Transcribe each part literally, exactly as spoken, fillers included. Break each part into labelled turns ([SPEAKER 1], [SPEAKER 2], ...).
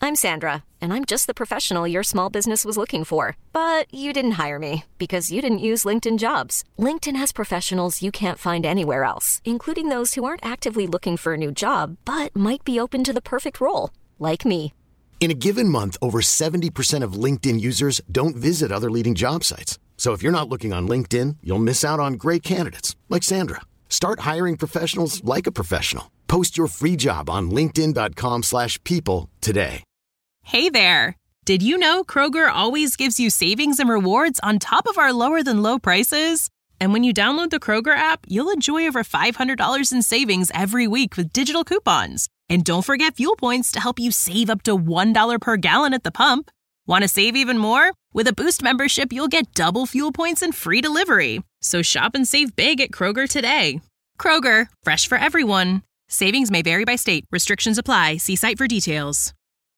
[SPEAKER 1] I'm Sandra, and I'm just the professional your small business was looking for. But you didn't hire me because you didn't use LinkedIn Jobs. LinkedIn has professionals you can't find anywhere else, including those who aren't actively looking for a new job, but might be open to the perfect role, like me.
[SPEAKER 2] In a given month, over seventy percent of LinkedIn users don't visit other leading job sites. So if you're not looking on LinkedIn, you'll miss out on great candidates like Sandra. Start hiring professionals like a professional. Post your free job on linkedin dot com slash people today.
[SPEAKER 3] Hey there. Did you know Kroger always gives you savings and rewards on top of our lower than low prices? And when you download the Kroger app, you'll enjoy over five hundred dollars in savings every week with digital coupons. And don't forget fuel points to help you save up to one dollar per gallon at the pump. Want to save even more? With a Boost membership, you'll get double fuel points and free delivery. So shop and save big at Kroger today. Kroger, fresh for everyone. Savings may vary by state. Restrictions apply. See site for details.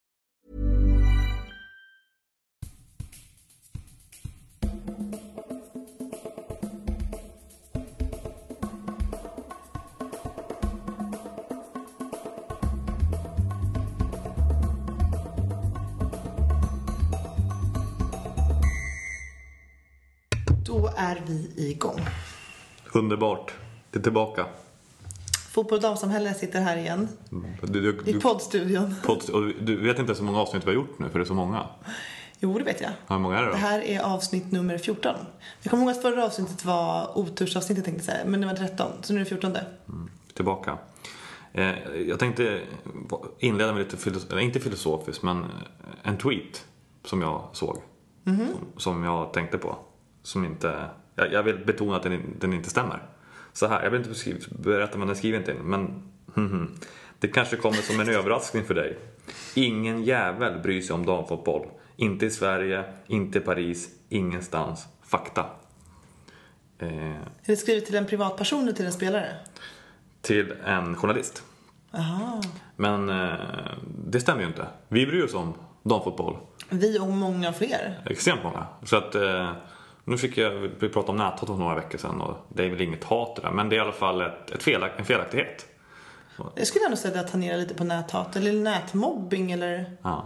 [SPEAKER 4] Då är vi igång.
[SPEAKER 5] Underbart. Det är tillbaka.
[SPEAKER 4] Fotboll och damsamhälle sitter här igen. Du, du, I poddstudion.
[SPEAKER 5] Podd, och du vet inte så många avsnitt vi har gjort nu, för det är så många.
[SPEAKER 4] Jo, det vet jag.
[SPEAKER 5] Hur många är det då?
[SPEAKER 4] Det här är avsnitt nummer fjorton. Jag kommer ihåg att förra avsnittet var otursavsnittet, tänkte jag säga. Men det var tretton, så nu är det fjortonde.
[SPEAKER 5] Mm, tillbaka. Eh, jag tänkte inleda med lite, filosof- eller inte filosofiskt, men en tweet som jag såg. Mm-hmm. Som, som jag tänkte på. Som inte, jag, jag vill betona att den, den inte stämmer. Så här, jag vill inte beskriva, berätta vad den skriver inte in, men mm, det kanske kommer som en överraskning för dig. Ingen jävel bryr sig om damfotboll. Inte i Sverige, inte i Paris, ingenstans. Fakta. Eh,
[SPEAKER 4] är det skrivet till en privatperson eller till en spelare?
[SPEAKER 5] Till en journalist.
[SPEAKER 4] Aha.
[SPEAKER 5] Men eh, det stämmer ju inte. Vi bryr oss om damfotboll.
[SPEAKER 4] Vi och många fler.
[SPEAKER 5] Extremt många. Så att... Eh, Nu fick jag, vi pratade om näthat för några veckor sedan, och det är väl inget hat där, men det är i alla fall ett, ett felak, en felaktighet.
[SPEAKER 4] Jag skulle ändå säga att han ner lite på näthat eller nätmobbing eller
[SPEAKER 5] ja.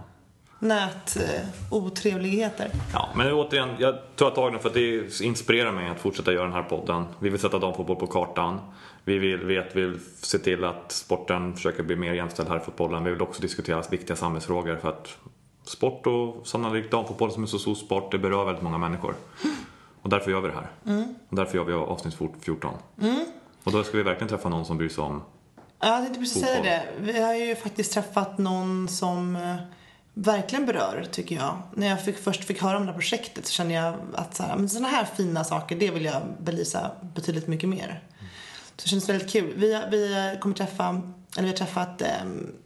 [SPEAKER 4] nät eh, otrevligheter.
[SPEAKER 5] Ja, men återigen, jag tar tag nu för att det inspirerar mig att fortsätta göra den här podden. Vi vill sätta damfotboll på kartan. Vi vill, vet, vi vill se till att sporten försöker bli mer jämställd här i fotbollen. Vi vill också diskutera viktiga samhällsfrågor, för att sport och sannolikt damfotboll som är så stor sport, det berör väldigt många människor. Och därför gör vi det här. Mm. Och därför gör vi avsnitt fjorton. Mm. Och då ska vi verkligen träffa någon som bryr sig om
[SPEAKER 4] Ja, jag tänkte precis säga det. Vi har ju faktiskt träffat någon som eh, verkligen berör, tycker jag. När jag fick, först fick höra om det här projektet så kände jag att så här, men såna här fina saker, det vill jag belysa betydligt mycket mer. Mm. Så det känns väldigt kul. Vi, vi kommer träffa, eller vi har träffat eh,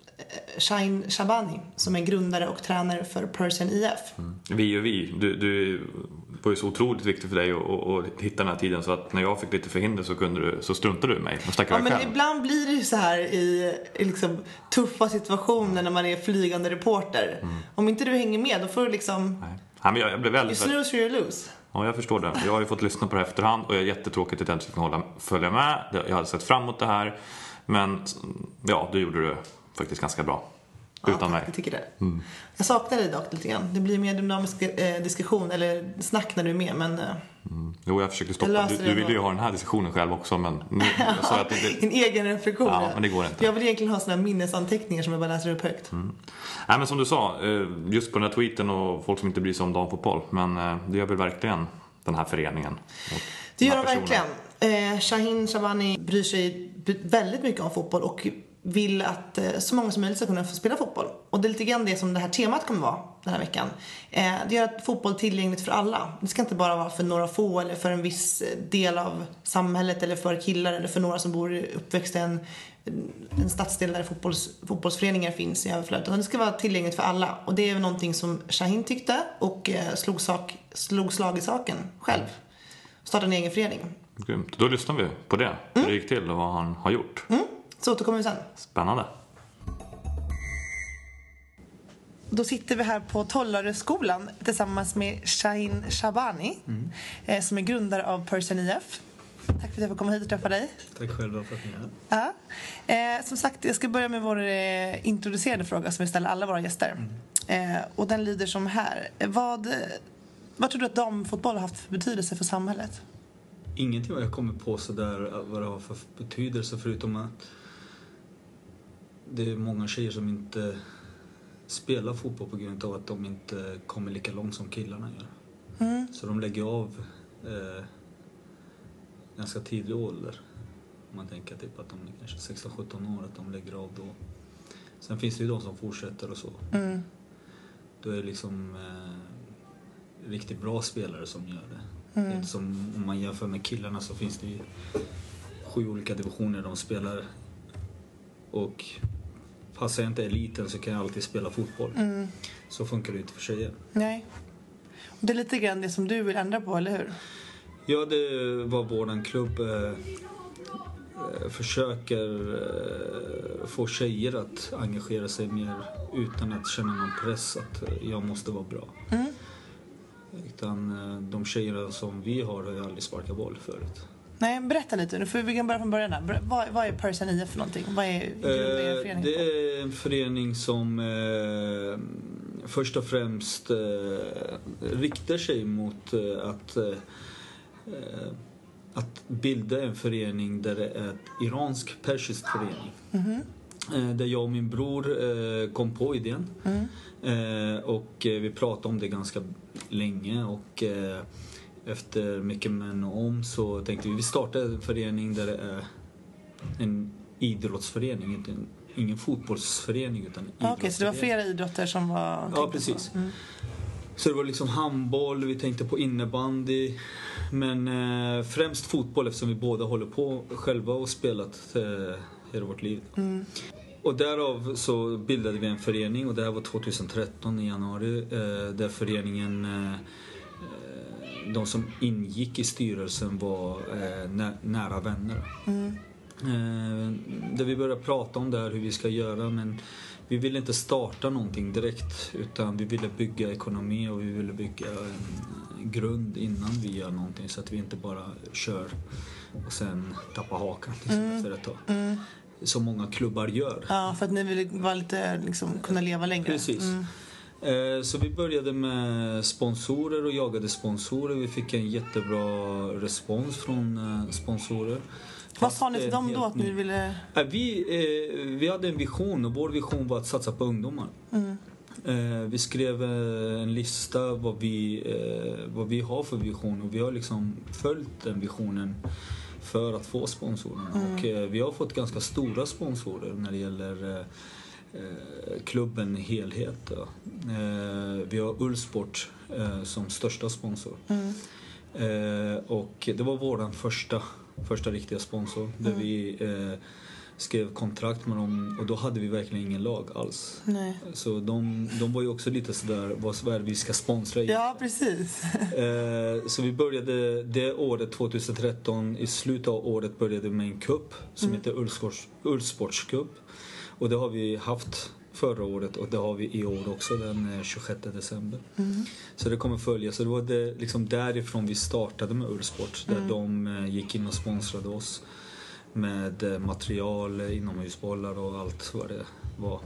[SPEAKER 4] Shaheen Shabani, som är grundare och tränare för Persian I F.
[SPEAKER 5] Mm. Vi och vi. Du, du var ju så otroligt viktigt för dig att hitta den här tiden, så att när jag fick lite förhinder så, kunde du, så struntade du mig och stack
[SPEAKER 4] ja, men
[SPEAKER 5] själv.
[SPEAKER 4] Ibland blir det ju så här i, i liksom tuffa situationer när man är flygande reporter. Mm. Om inte du hänger med, då får du liksom...
[SPEAKER 5] Nej. Ja, men jag, jag blev väldigt...
[SPEAKER 4] You snooze or you lose.
[SPEAKER 5] Ja, jag förstår det. Jag har ju fått lyssna på det efterhand och jag är jättetråkigt att jag inte kan hålla, följa med. Jag hade sett fram emot det här. Men ja, du gjorde det faktiskt ganska bra. Utan
[SPEAKER 4] ja,
[SPEAKER 5] mig.
[SPEAKER 4] Jag tycker det. Mm. Jag saknar dig dock lite grann. Det blir mer dynamisk eh, diskussion eller snack när du är med, men... Eh,
[SPEAKER 5] mm. Jo, jag försökte stoppa. Du, du ville ju ha den här diskussionen själv också, men... Nu, jag sa att det,
[SPEAKER 4] en egen reflektion.
[SPEAKER 5] Ja, men det går inte.
[SPEAKER 4] Jag vill egentligen ha såna här minnesanteckningar som jag bara läser upp högt.
[SPEAKER 5] Mm. Nej, men som du sa, just på den här tweeten och folk som inte bryr sig om damfotboll, men det gör väl verkligen den här föreningen.
[SPEAKER 4] Det gör de verkligen. Eh, Shaheen Shabani bryr sig väldigt mycket om fotboll och vill att eh, så många som möjligt ska kunna få spela fotboll. Och det är lite grann det som det här temat kommer vara den här veckan. Eh, det gör att fotboll är tillgängligt för alla. Det ska inte bara vara för några få eller för en viss del av samhället eller för killar eller för några som bor uppväxt i en, en stadsdel där fotbolls, fotbollsföreningar finns i överflöd. Utan det ska vara tillgängligt för alla. Och det är någonting som Shaheen tyckte och eh, slog, sak, slog slag i saken själv. Starta en egen förening.
[SPEAKER 5] Grymt. Då lyssnar vi på det. Hur det gick till och vad han har gjort.
[SPEAKER 4] Mm. Så återkommer vi sen.
[SPEAKER 5] Spännande.
[SPEAKER 4] Då sitter vi här på Tollaröskolan tillsammans med Shaheen Shabani mm. eh, som är grundare av Persian I F. Tack för att jag får komma hit och träffa dig.
[SPEAKER 6] Tack själv för att ni är här.
[SPEAKER 4] Ja. Eh, som sagt, jag ska börja med vår eh, introducerade fråga som vi ställer alla våra gäster. Mm. Eh, och den lyder som här. Vad, vad tror du att damfotboll har haft för betydelse för samhället?
[SPEAKER 6] Ingenting vad jag kommer på så där vad det har för betydelse, förutom att det är många tjejer som inte spelar fotboll på grund av att de inte kommer lika långt som killarna gör. Mm. Så de lägger av eh, ganska tidig ålder. Om man tänker typ att de är kanske sexton sjutton år, att de lägger av då. Sen finns det ju de som fortsätter och så. Mm. Då är det liksom eh, riktigt bra spelare som gör det. Mm. Det är inte som om man jämför med killarna, så finns det ju sju olika divisioner de spelar. Och passar jag inte eliten så kan jag alltid spela fotboll. Mm. Så funkar det inte för tjejer.
[SPEAKER 4] Nej. Och det är lite grann det som du vill ändra på, eller hur?
[SPEAKER 6] Ja, det var våran klubb eh, försöker eh, få tjejer att engagera sig mer utan att känna någon press att jag måste vara bra. Mm. Utan eh, de tjejerna som vi har har ju aldrig sparkat boll förut.
[SPEAKER 4] Nej, berätta lite. Nu får vi börja från början här. Vad, vad är Persian I F för någonting? Vad är, är en förening?
[SPEAKER 6] Det är en förening som eh, först och främst eh, riktar sig mot eh, att, eh, att bilda en förening där det är ett iransk-persisk förening. Mm-hmm. Eh, där jag och min bror eh, kom på idén. Mm. Eh, och eh, vi pratade om det ganska länge och eh, efter mycket men och om så tänkte vi vi startar en förening där det är en idrottsförening, inte en, ingen fotbollsförening utan en idrottsförening.
[SPEAKER 4] Okej, så det var flera idrotter som var...
[SPEAKER 6] Ja, precis. Mm. Så det var liksom handboll, vi tänkte på innebandy, men eh, främst fotboll eftersom vi båda håller på själva och spelat eh, hela vårt liv. Mm. Och därav så bildade vi en förening och det här var tjugohundratretton i januari eh, där föreningen eh, de som ingick i styrelsen var eh, nä- nära vänner. Mm. Eh, där vi började prata om det här, hur vi ska göra, men vi ville inte starta någonting direkt utan vi ville bygga ekonomi och vi ville bygga en grund innan vi gör någonting så att vi inte bara kör och sen tappar hakan liksom, mm. efter ett tag. Mm. Som många klubbar gör.
[SPEAKER 4] Ja, för att ni ville vara lite, liksom, kunna leva längre.
[SPEAKER 6] Precis. Mm. Så vi började med sponsorer och jagade sponsorer. Vi fick en jättebra respons från sponsorer.
[SPEAKER 4] Vad sa ni till dem då att ni ville...
[SPEAKER 6] Vi, vi hade en vision och vår vision var att satsa på ungdomar. Mm. Vi skrev en lista vad vi, vad vi har för vision och vi har liksom följt den visionen för att få sponsorerna. Mm. Och vi har fått ganska stora sponsorer när det gäller klubben i helhet. Vi har Ullsport som största sponsor. Mm. Och det var våran första, första riktiga sponsor. Mm. Där vi skrev kontrakt med dem och då hade vi verkligen ingen lag alls. Nej. Så de, de var ju också lite sådär, vad är det vi ska sponsra i?
[SPEAKER 4] Ja, precis.
[SPEAKER 6] Så vi började det året tjugohundratretton, i slutet av året började vi med en cup som mm. heter Ullsports, Ullsports Cup. Och det har vi haft förra året och det har vi i år också den tjugosjätte december. Mm. Så det kommer följa. Så det var det, liksom därifrån vi startade med Ullsport. Där mm. de gick in och sponsrade oss med material, inomhusbollar och allt vad det var.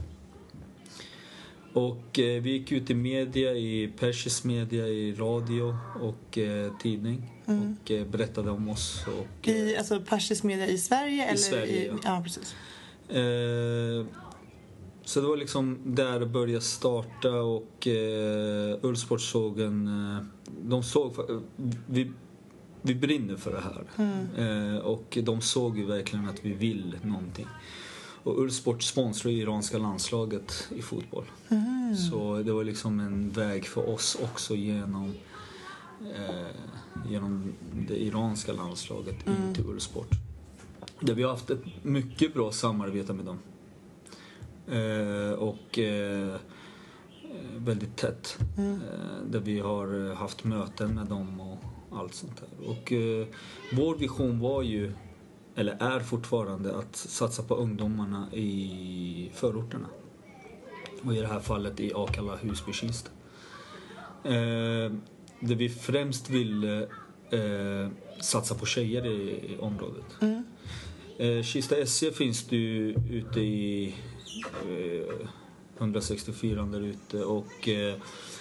[SPEAKER 6] Och eh, vi gick ut i media, i persisk media, i radio och eh, tidning. Mm. Och eh, berättade om oss. Och,
[SPEAKER 4] eh, I, alltså persisk media i Sverige?
[SPEAKER 6] I
[SPEAKER 4] eller
[SPEAKER 6] Sverige,
[SPEAKER 4] i,
[SPEAKER 6] ja.
[SPEAKER 4] Ja, precis.
[SPEAKER 6] Eh, så det var liksom där det började starta och eh, Ullsportsågen, eh, de såg, vi, vi brinner för det här. Mm. Eh, och de såg ju verkligen att vi vill någonting. Och Ullsport sponsrar ju iranska landslaget i fotboll. Mm. Så det var liksom en väg för oss också genom, eh, genom det iranska landslaget mm. in till Ullsport. Där vi har haft ett mycket bra samarbete med dem. Eh, och eh, väldigt tätt. Mm. Eh, där vi har haft möten med dem och allt sånt där. Och eh, vår vision var ju, eller är fortfarande, att satsa på ungdomarna i förorterna. Och i det här fallet i Akalla, Husby, Kista. Eh, där vi främst ville eh, satsa på tjejer i, i området. Mm. Eh, Kista S C finns det ju ute i eh, hundrasextiofyra där ute och eh,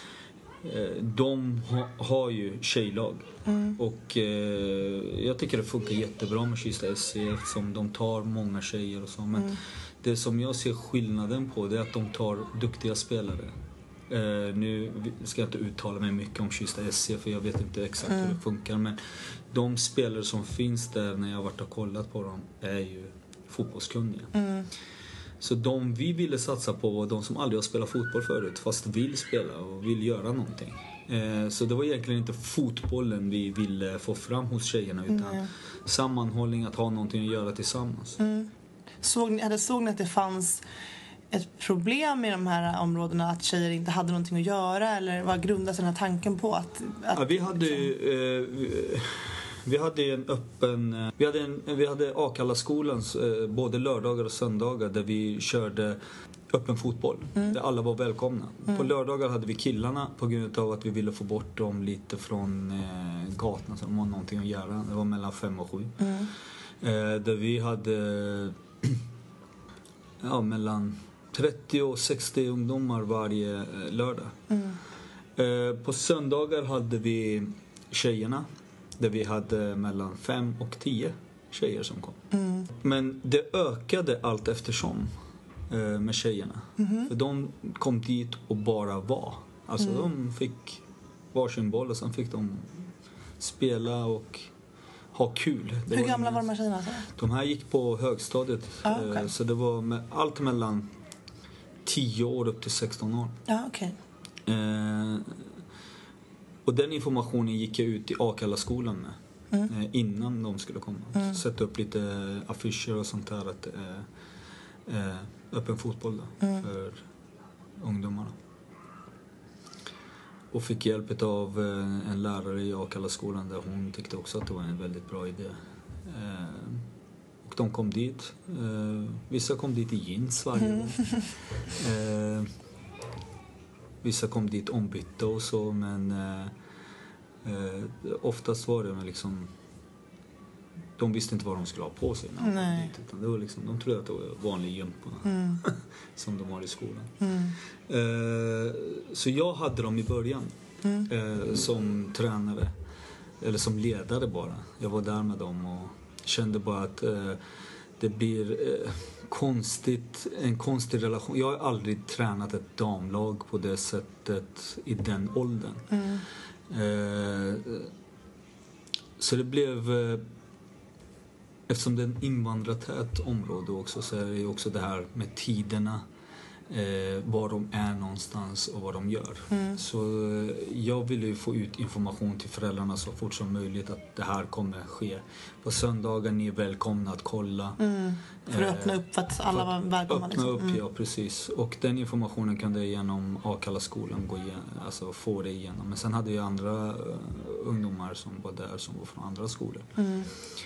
[SPEAKER 6] de ha, har ju tjejlag mm. och eh, jag tycker det funkar jättebra med Kista S C eftersom de tar många tjejer och så, men mm. det som jag ser skillnaden på det är att de tar duktiga spelare. Uh, nu ska jag inte uttala mig mycket om Kista S C för jag vet inte exakt mm. hur det funkar, men de spelare som finns där när jag har varit och kollat på dem är ju fotbollskunniga. Mm. Så de vi ville satsa på var de som aldrig har spelat fotboll förut fast vill spela och vill göra någonting. Uh, så det var egentligen inte fotbollen vi ville få fram hos tjejerna utan mm. sammanhållning, att ha någonting att göra tillsammans. Mm.
[SPEAKER 4] Såg ni, eller såg ni att det fanns ett problem i de här områdena att tjejer inte hade någonting att göra, eller vad grundas den här tanken på att, att
[SPEAKER 6] ja, vi hade liksom... eh, vi hade en öppen vi hade en, vi hade Akalla-skolans eh, både lördagar och söndagar där vi körde öppen fotboll mm. där alla var välkomna. Mm. På lördagar hade vi killarna på grund av att vi ville få bort dem lite från eh, gatan så de har någonting att göra. Det var mellan fem och sju. Mm. Eh, där vi hade ja, mellan trettio och sextio ungdomar varje lördag. Mm. Eh, på söndagar hade vi tjejerna där vi hade mellan fem och tio tjejer som kom. Mm. Men det ökade allt eftersom eh, med tjejerna. Mm. För de kom dit och bara var. Alltså mm. de fick varsin boll och sen fick de spela och ha kul. Det
[SPEAKER 4] Hur gamla var de här tjejerna? Alltså?
[SPEAKER 6] De här gick på högstadiet. Ah, okay. eh, så det var med allt mellan tio år upp till sexton år.
[SPEAKER 4] Ja, okej.
[SPEAKER 6] Okay. Eh, och den informationen gick jag ut i Akalla-skolan med. Mm. Eh, innan de skulle komma. Mm. Sätta upp lite affischer och sånt där. Att det är eh, öppen fotboll då, mm. för ungdomarna. Och fick hjälp av eh, en lärare i Akalla-skolan där hon tyckte också att det var en väldigt bra idé. Eh, och de kom dit. Eh, vissa kom dit i jeans varje gång. Mm. Eh, vissa kom dit ombytta och så, men eh, eh, oftast var det liksom de visste inte vad de skulle ha på sig när de kom dit, utan det var liksom, de trodde att det var vanlig gympa mm. som de har i skolan. Mm. Eh, så jag hade dem i början mm. eh, som tränare eller som ledare bara. Jag var där med dem och kände bara att eh, det blir eh, konstigt, en konstig relation. Jag har aldrig tränat ett damlag på det sättet i den åldern. Mm. Eh, så det blev eh, eftersom det är en invandratät område också så är det ju också det här med tiderna. Eh, var de är någonstans och vad de gör. Mm. Så eh, jag ville ju få ut information till föräldrarna så fort som möjligt att det här kommer ske. På söndagar ni är välkomna att kolla.
[SPEAKER 4] Mm. För att öppna upp för att alla var välkomna.
[SPEAKER 6] Öppna
[SPEAKER 4] liksom.
[SPEAKER 6] upp, mm. ja precis. Och den informationen kunde jag genom Akalla-skolan gå igenom, alltså få det igenom. Men sen hade jag andra uh, ungdomar som var där som var från andra skolor. Mm.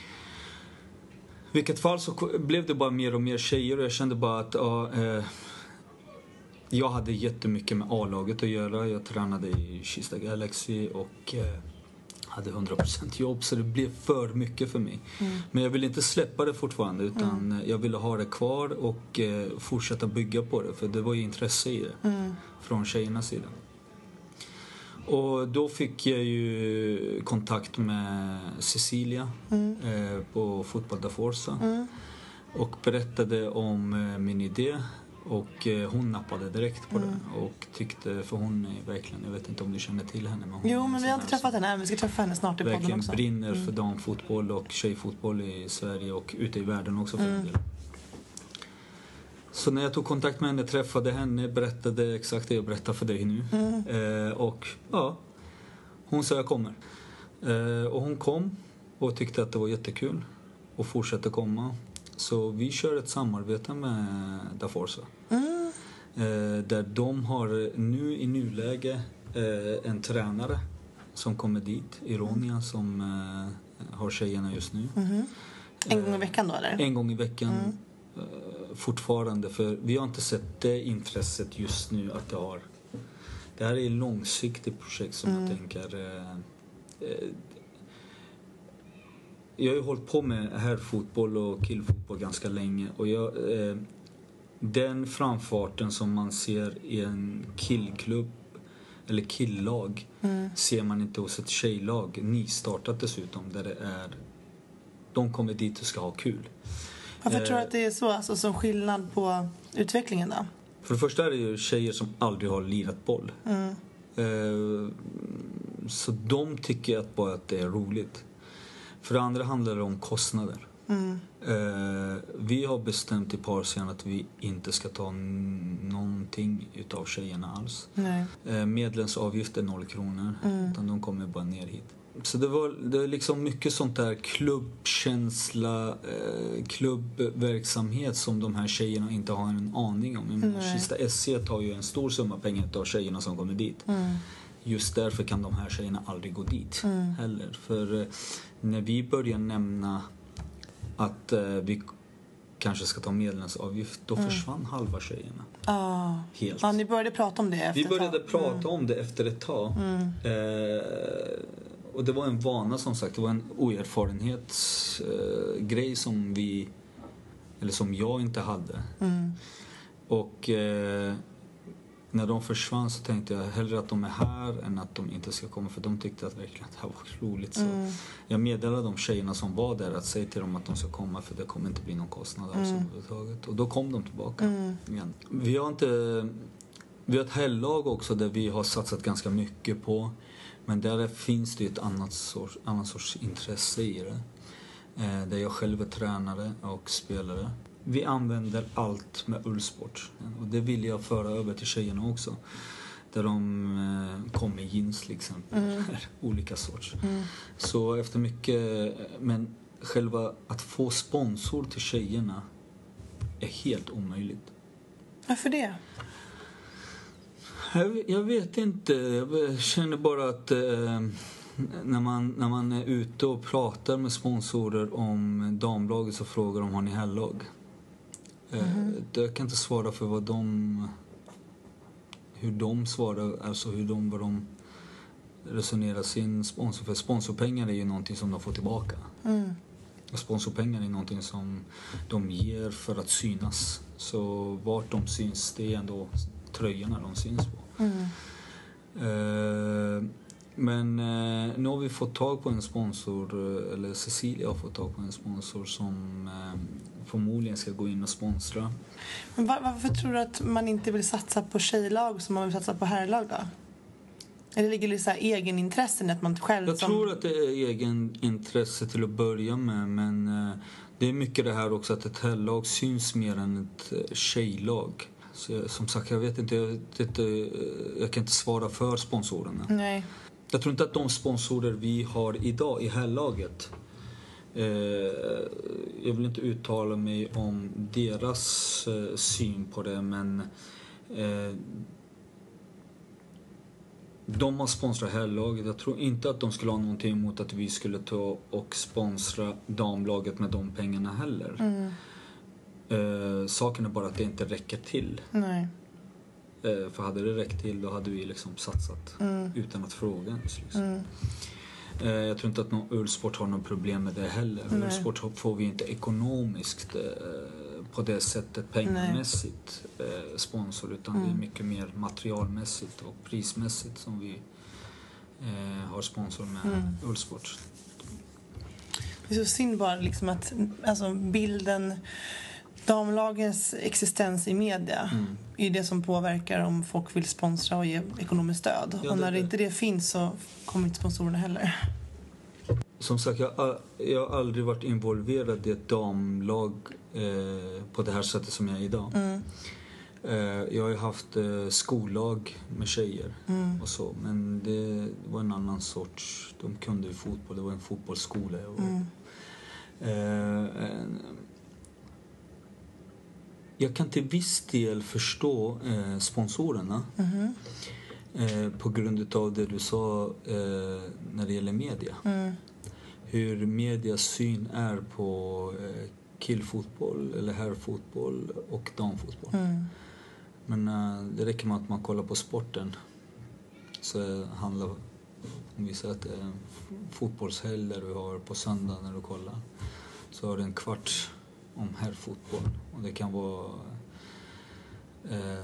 [SPEAKER 6] I vilket fall så blev det bara mer och mer tjejer och jag kände bara att uh, uh, jag hade jättemycket med A-laget att göra. Jag tränade i Kista Galaxy och eh, hade hundra procent jobb så det blev för mycket för mig. Mm. Men jag ville inte släppa det fortfarande utan mm. jag ville ha det kvar och eh, fortsätta bygga på det. För det var ju intresse i det mm. från tjejernas sida. Och då fick jag ju kontakt med Cecilia mm. eh, på Fotboll da Forza mm. och berättade om eh, min idé. Och eh, hon nappade direkt på mm. det och tyckte, för hon är verkligen, jag vet inte om du känner till henne, men hon
[SPEAKER 4] jo, men vi har inte träffat henne än, vi ska träffa henne snart i podden också.
[SPEAKER 6] Verkligen brinner mm. för damfotboll och tjejfotboll i Sverige och ute i världen också för mm. en del. Så när jag tog kontakt med henne, träffade henne, berättade exakt det jag berättar för dig nu. Mm. Eh, och ja, hon sa jag kommer. Eh, och hon kom och tyckte att det var jättekul och fortsatte komma. Så vi kör ett samarbete med da Forza. Mm. Eh, där de har nu i nuläge eh, en tränare som kommer dit, Ironia, mm. som eh, har tjejerna just nu. Mm.
[SPEAKER 4] En gång i veckan då eller?
[SPEAKER 6] En gång i veckan mm. eh, fortfarande. För vi har inte sett det intresset just nu att det har. Det här är ett långsiktigt projekt som mm. jag tänker... Eh, eh, Jag har ju hållit på med herrfotboll och killfotboll ganska länge och jag, eh, den framfarten som man ser i en killklubb eller killag mm. ser man inte hos ett tjejlag, nystartat dessutom, där det är de kommer dit och ska ha kul.
[SPEAKER 4] Varför eh, tror du att det är så, alltså, som skillnad på utvecklingen då?
[SPEAKER 6] För det första är det ju tjejer som aldrig har lirat boll. Mm. Eh, så de tycker att bara att det är roligt. För det andra handlar det om kostnader. Mm. Eh, vi har bestämt i Parsian att vi inte ska ta n- någonting utav tjejerna alls. Nej. Eh, medlemsavgift är noll kronor. Mm. Utan de kommer bara ner hit. Så det var det är liksom mycket sånt där klubbkänsla, eh, klubbverksamhet som de här tjejerna inte har en aning om. Kista S C tar ju en stor summa pengar av tjejerna som kommer dit. Mm. Just därför kan de här tjejerna aldrig gå dit mm. heller. För eh, när vi börjar nämna att eh, vi kanske ska ta medlemsavgift, då mm. försvann halva tjejerna. Ah. Helt.
[SPEAKER 4] Ja, ni började prata om det efter
[SPEAKER 6] Vi började
[SPEAKER 4] ett tag.
[SPEAKER 6] prata
[SPEAKER 4] mm.
[SPEAKER 6] om det efter ett tag. Mm. Eh, och det var en vana, som sagt. Det var en oerfarenhetsgrej eh, som vi, eller som jag inte hade. Mm. Och eh, när de försvann så tänkte jag hellre att de är här än att de inte ska komma, för de tyckte att verkligen att det här var roligt. Så mm. jag meddelade de tjejerna som var där att säga till dem att de ska komma, för det kommer inte bli någon kostnad alls mm. överhuvudtaget. Och då kom de tillbaka mm. igen. Vi har inte vi har ett herrlag också där vi har satsat ganska mycket på, men där finns det ett annat sorts, annat sorts intresse i det. Eh, där jag själv är tränare och spelare. Vi använder allt med ullsport. Och det vill jag föra över till tjejerna också. Där de eh, kommer med jeans till exempel. Mm. Olika sorts. Mm. Så efter mycket... Men själva att få sponsor till tjejerna är helt omöjligt.
[SPEAKER 4] Varför det?
[SPEAKER 6] Jag, jag vet inte. Jag känner bara att... Eh, När man, när man är ute och pratar med sponsorer om damlaget så frågar de, har ni herrlag? Mm-hmm. Jag kan inte svara för vad de, hur de svarar, alltså hur de, vad de resonerar sin sponsor. För sponsorpengar är ju någonting som de får tillbaka. Mm. Och sponsorpengar är någonting som de ger för att synas. Så vart de syns, det är ändå tröjorna de syns på. Mm. Uh, Men eh, nu har vi fått tag på en sponsor, eller Cecilia har fått tag på en sponsor som eh, förmodligen ska gå in och sponsra.
[SPEAKER 4] Men var, varför tror du att man inte vill satsa på tjejlag som man vill satsa på herrlag då? Eller ligger det så här egenintressen att man själv...
[SPEAKER 6] Jag
[SPEAKER 4] som...
[SPEAKER 6] tror att det är egenintresse till att börja med, men eh, det är mycket det här också att ett herrlag syns mer än ett eh, tjejlag. Så jag, som sagt, jag vet inte, jag, vet inte, jag kan inte svara för sponsorerna.
[SPEAKER 4] Nej.
[SPEAKER 6] Jag tror inte att de sponsorer vi har idag i herrlaget, eh, jag vill inte uttala mig om deras eh, syn på det, men eh, de har sponsrat herrlaget. Jag tror inte att de skulle ha någonting emot att vi skulle ta och sponsra damlaget med de pengarna heller. Mm. Eh, saken är bara att det inte räcker till.
[SPEAKER 4] Nej.
[SPEAKER 6] För hade det räckt till, då hade vi liksom satsat mm. utan att fråga ens. Liksom. Mm. Jag tror inte att någon ullsport har någon problem med det heller. Nej. Ullsport får vi inte ekonomiskt på det sättet pengamässigt Nej. sponsor, utan mm. det är mycket mer materialmässigt och prismässigt som vi har sponsor med mm. ullsport.
[SPEAKER 4] Det är så synd bara liksom att alltså bilden, damlagens existens i media mm. är det som påverkar om folk vill sponsra och ge ekonomiskt stöd. Ja, och när det inte det finns så kommer inte sponsorerna heller.
[SPEAKER 6] Som sagt, jag, jag har aldrig varit involverad i ett damlag eh, på det här sättet som jag är idag. Mm. Eh, jag har ju haft eh, skollag med tjejer mm. och så, men det var en annan sorts, de kunde ju fotboll, det var en fotbollsskola. Och, mm. eh, Jag kan till viss del förstå eh, sponsorerna mm. eh, på grund av det du sa eh, när det gäller media. Mm. Hur medias syn är på eh, killfotboll eller herrfotboll och damfotboll. Mm. Men eh, det räcker med att man kollar på sporten. Så handlar, om vi säger att det är en fotbollshelg där du har på söndag när du kollar, så har du en kvart om herrfotboll, och det kan vara eh,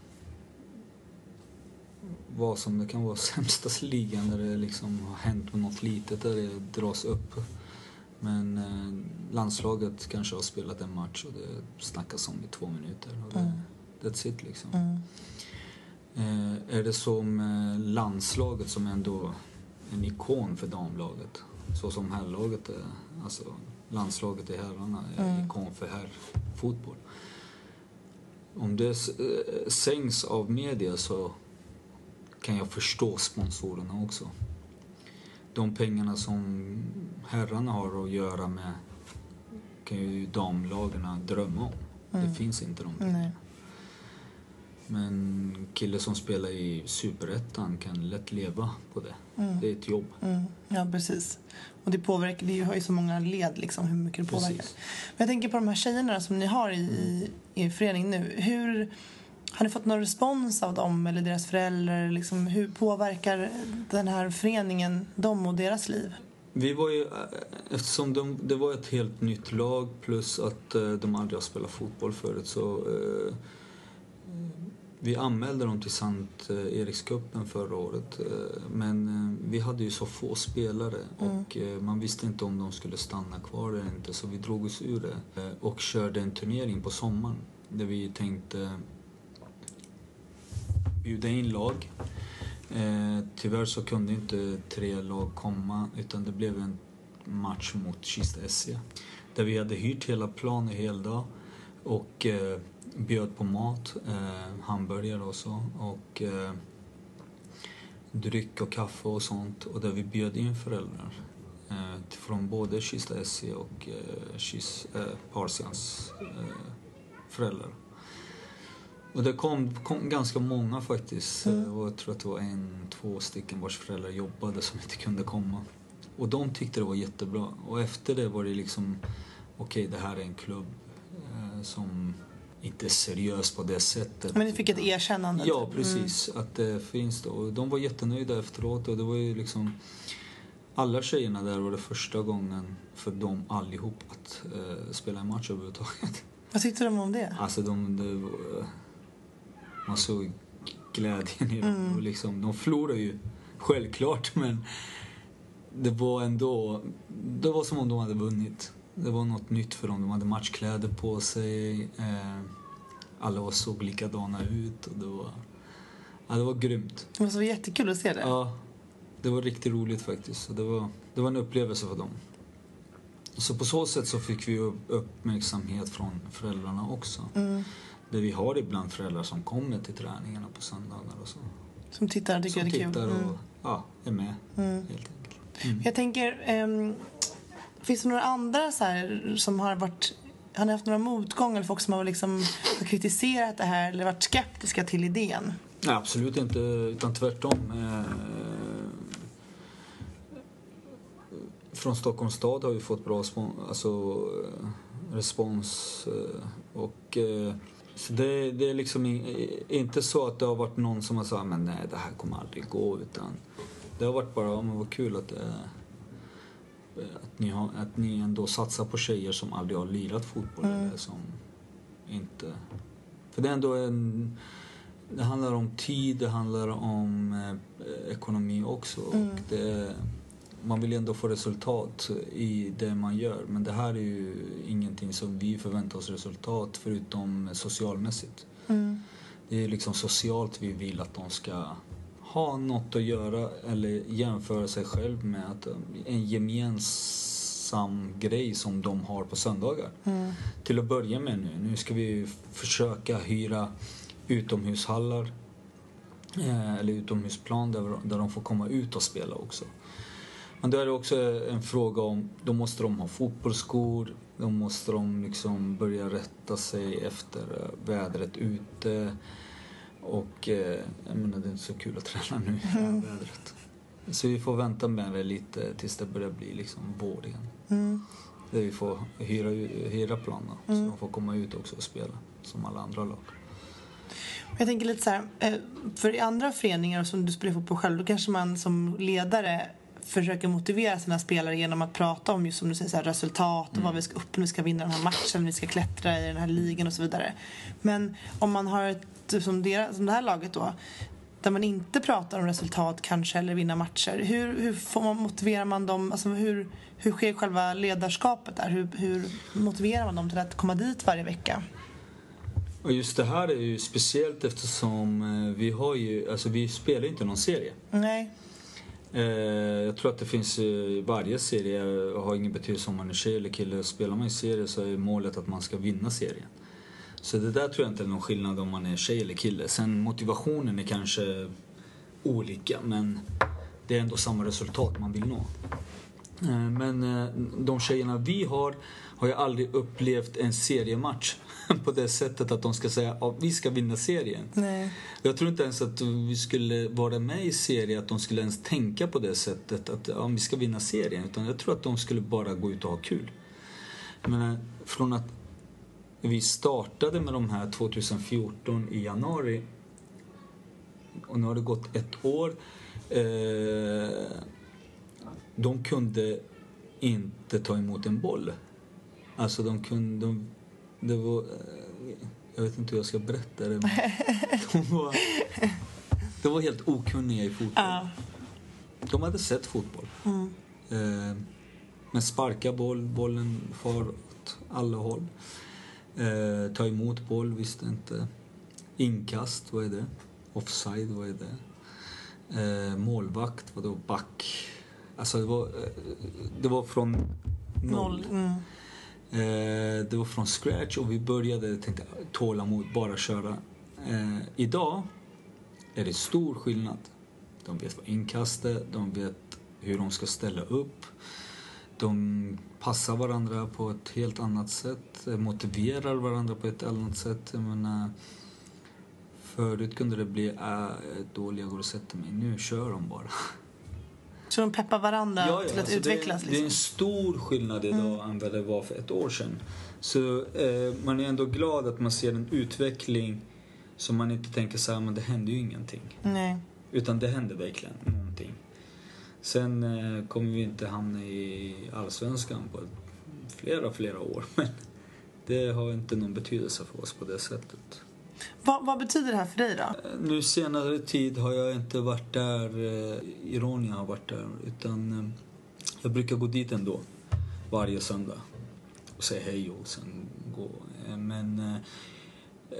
[SPEAKER 6] vad som det kan vara sämsta ligan där det liksom har hänt något litet där det dras upp. Men eh, landslaget kanske har spelat en match och det snackas om i två minuter. Och det, mm. That's it liksom. Mm. Eh, är det som eh, landslaget som ändå en ikon för damlaget. Så som herrlaget är, alltså landslaget i herrarna är mm. ikon för herrfotboll. Om det eh, sänks av media så kan jag förstå sponsorerna också. De pengarna som herrarna har att göra med kan ju damlagarna drömma om. Mm. Det finns inte de pengarna. Nej. Men kille som spelar i Superettan kan lätt leva på det. Mm. Det är ett jobb.
[SPEAKER 4] Mm. Ja, precis. Och det påverkar, det har ju så många led liksom, hur mycket det påverkar. Precis. Men jag tänker på de här tjejerna som ni har i, i, i förening nu. Hur... Har ni fått någon respons av dem eller deras föräldrar? Liksom, hur påverkar den här föreningen dem och deras liv?
[SPEAKER 6] Vi var ju, eftersom de, det var ett helt nytt lag plus att de aldrig har spelat fotboll förut så eh, vi anmälde dem till Sankt Erikscupen förra året. Men eh, vi hade ju så få spelare mm. och eh, man visste inte om de skulle stanna kvar eller inte så vi drog oss ur det eh, och körde en turnering på sommaren där vi tänkte bjuda in lag. Eh, tyvärr så kunde inte tre lag komma utan det blev en match mot Kista S C. Där vi hade hyrt hela plan i hel dag och eh, bjöd på mat, eh, hamburgare och så och eh, dryck och kaffe och sånt och där vi bjöd in föräldrar eh, från både Kista S C och eh, Kis, eh, Parsians eh, föräldrar. Och det kom, kom ganska många faktiskt. Mm. Och jag tror att det var en, två stycken vars föräldrar jobbade som inte kunde komma. Och de tyckte det var jättebra. Och efter det var det liksom, okej, okay, det här är en klubb eh, som inte är seriös på det sättet.
[SPEAKER 4] Men ni fick ett erkännande?
[SPEAKER 6] Ja, precis. Mm. Att det finns då. Och de var jättenöjda efteråt. Och det var ju liksom, alla tjejerna där var det första gången för dem allihop att eh, spela en match överhuvudtaget.
[SPEAKER 4] Vad tyckte de om det?
[SPEAKER 6] Alltså de... Det var, man såg glädjen i dem. Mm. Och liksom, de förlorade ju självklart men det var ändå det var som om de hade vunnit. Det var något nytt för dem. De hade matchkläder på sig. Eh, alla såg likadana ut och det var, ja, det var grymt.
[SPEAKER 4] Det var så jättekul att se det.
[SPEAKER 6] Ja, det var riktigt roligt faktiskt. Så det var, det var en upplevelse för dem. Så på så sätt så fick vi uppmärksamhet från föräldrarna också. Mm. Där vi har ibland föräldrar som kommer till träningarna på söndagar och så.
[SPEAKER 4] Som tittar och tycker
[SPEAKER 6] som
[SPEAKER 4] det är kul.
[SPEAKER 6] Som tittar och mm. ja, är med mm. helt enkelt. Mm.
[SPEAKER 4] Jag tänker, um, finns det några andra så här, som har varit, har ni haft några motgångar eller folk som har, liksom, har kritiserat det här eller varit skeptiska till idén?
[SPEAKER 6] Nej, absolut inte, utan tvärtom. Eh, från Stockholms stad har vi fått bra alltså, respons och så det, det är liksom inte så att det har varit någon som har sagt men nej, det här kommer aldrig gå, utan det har varit bara, ja, men vad kul att, att, ni har, att ni ändå satsar på tjejer som aldrig har lirat fotboll mm. eller som inte, för det är ändå en, det handlar om tid, det handlar om eh, ekonomi också mm. och det, man vill ändå få resultat i det man gör. Men det här är ju ingenting som vi förväntar oss resultat förutom socialmässigt. Mm. Det är liksom socialt vi vill att de ska ha något att göra eller jämföra sig själv med att en gemensam grej som de har på söndagar. Mm. Till att börja med nu. Nu ska vi försöka hyra utomhushallar eller utomhusplan där, där de får komma ut och spela också. Men då är det också en fråga om, då måste de ha fotbollsskor, då måste de liksom börja rätta sig efter vädret ute och eh, jag menar, det är inte så kul att träna nu i mm. vädret. Så vi får vänta med det lite tills det börjar bli liksom vår igen. Mm. Där vi får hyra, hyra planer mm. så de får komma ut också och spela som alla andra lag.
[SPEAKER 4] Jag tänker lite så här, för i andra föreningar som du spelar fotboll själv, då kanske man som ledare försöker motivera sina spelare genom att prata om just som du säger så här, resultat och mm. vad vi ska uppnå, vi ska vinna den här matchen, vi ska klättra i den här ligan och så vidare. Men om man har ett som det, som det här laget då, där man inte pratar om resultat kanske eller vinna matcher, hur, hur får man, motiverar man dem, alltså hur, hur sker själva ledarskapet där, hur, hur motiverar man dem till att komma dit varje vecka?
[SPEAKER 6] Och just det här är ju speciellt eftersom vi har ju, alltså vi spelar inte någon serie.
[SPEAKER 4] Nej.
[SPEAKER 6] Eh, jag tror att det finns i varje serie, har ingen betydelse om man är tjej eller kille. Spelar man i serie så är målet att man ska vinna serien. Så det där tror jag inte är någon skillnad om man är tjej eller kille. Sen motivationen är kanske olika, men det är ändå samma resultat man vill nå. Eh, men eh, de tjejerna vi har har jag aldrig upplevt en seriematch på det sättet att de ska säga att ja, vi ska vinna serien.
[SPEAKER 4] Nej.
[SPEAKER 6] Jag tror inte ens att vi skulle vara med i serien, att de skulle ens tänka på det sättet att ja, vi ska vinna serien, utan jag tror att de skulle bara gå ut och ha kul. Men från att vi startade med de här tjugohundrafjorton i januari och nu har det gått ett år, eh, de kunde inte ta emot en boll. Alltså de kunde de, det var, jag vet inte hur jag ska berätta det, men de var, de var helt okunniga i fotboll. Uh. De hade sett fotboll. Mm. Eh, men sparka boll, bollen far åt alla håll. Eh, ta emot boll, visste inte. Inkast, vad är det? Offside, vad är det? Eh, målvakt, vad då? Back. Alltså det var, det var från noll. Mm. Eh, det var från scratch och vi började, tänkte tålamod, bara köra. Eh, idag är det stor skillnad. De vet vad inkast är, de vet hur de ska ställa upp. De passar varandra på ett helt annat sätt, motiverar varandra på ett annat sätt. Jag menar, förut kunde det bli äh, dålig, jag går och sätter mig. Nu kör de bara.
[SPEAKER 4] Så de peppar varandra ja, ja, till att
[SPEAKER 6] alltså
[SPEAKER 4] utvecklas?
[SPEAKER 6] Det,
[SPEAKER 4] liksom.
[SPEAKER 6] det är en stor skillnad idag mm. än vad det var för ett år sedan. Så eh, man är ändå glad att man ser en utveckling som man inte tänker så här, men det händer ju ingenting.
[SPEAKER 4] Nej.
[SPEAKER 6] Utan det händer verkligen någonting. Sen eh, kommer vi inte hamna i allsvenskan på flera, flera år. Men det har inte någon betydelse för oss på det sättet.
[SPEAKER 4] Vad, vad betyder det här för dig då?
[SPEAKER 6] Nu senare tid har jag inte varit där, Ironia har varit där, utan jag brukar gå dit ändå varje söndag och säga hej och sen gå. Men eh,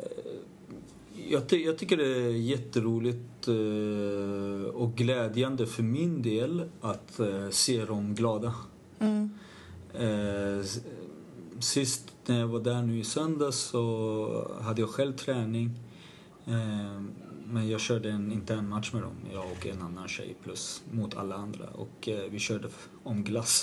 [SPEAKER 6] jag, ty- jag tycker det är jätteroligt eh, och glädjande för min del att eh, se dem glada. Mm. Eh, sist när jag var där nu i söndag så hade jag själv träning. Eh, men jag körde en intern match med dem, jag och en annan tjej plus mot alla andra. Och eh, vi körde om glass.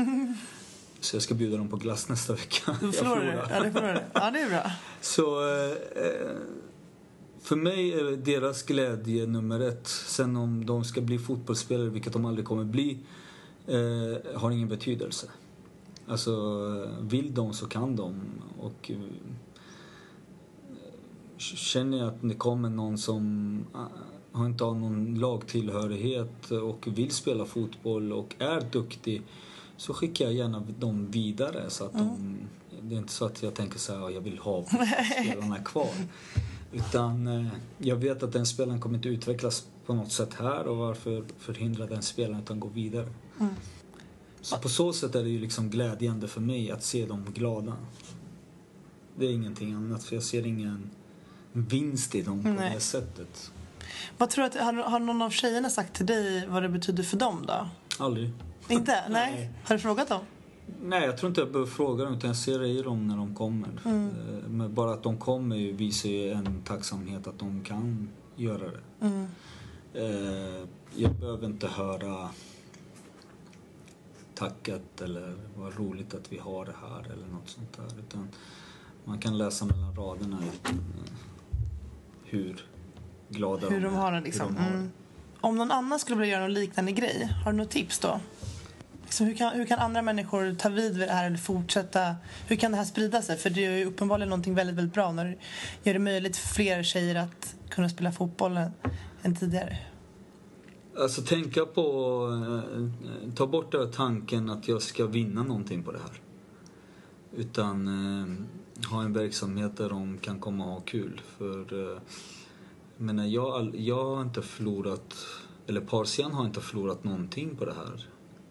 [SPEAKER 6] Så jag ska bjuda dem på glass nästa vecka.
[SPEAKER 4] Du förlorar. Ja, det förlorar. Ja, det är bra.
[SPEAKER 6] Så eh, för mig är deras glädje nummer ett. Sen om de ska bli fotbollsspelare, vilket de aldrig kommer bli, eh, har ingen betydelse. Alltså, vill de så kan de. Och uh, känner jag att det kommer någon som uh, har inte har någon lagtillhörighet och vill spela fotboll och är duktig, så skickar jag gärna dem vidare. Så att mm. de, det är inte så att jag tänker så här, jag vill ha spelarna kvar. Utan uh, jag vet att den spelaren kommer inte utvecklas på något sätt här, och varför förhindra den spelaren att gå vidare. Mm. Så på så sätt är det ju liksom glädjande för mig att se dem glada. Det är ingenting annat, för jag ser ingen vinst i dem på Nej. det sättet.
[SPEAKER 4] Vad tror du att, har, har någon av tjejerna sagt till dig vad det betyder för dem då?
[SPEAKER 6] Aldrig.
[SPEAKER 4] Inte? Nej. Nej. Har du frågat dem?
[SPEAKER 6] Nej, jag tror inte jag behöver fråga dem, utan jag ser det i dem när de kommer. Mm. Men bara att de kommer ju visar ju en tacksamhet att de kan göra det. Mm. Jag behöver inte höra tacket eller vad roligt att vi har det här eller något sånt där, utan man kan läsa mellan raderna hur glada
[SPEAKER 4] hur de,
[SPEAKER 6] de
[SPEAKER 4] har det liksom. De har. Mm. Om någon annan skulle vilja göra någon liknande grej, har du något tips då? Liksom, hur, kan, hur kan andra människor ta vid vid det här eller fortsätta? Hur kan det här sprida sig? För det är ju uppenbarligen någonting väldigt, väldigt bra när det gör det möjligt för fler tjejer att kunna spela fotboll än, än tidigare.
[SPEAKER 6] Alltså tänka på, eh, ta bort den tanken att jag ska vinna någonting på det här. Utan eh, ha en verksamhet där de kan komma och ha kul. För eh, men jag, jag har inte förlorat, eller Parsian har inte förlorat någonting på det här.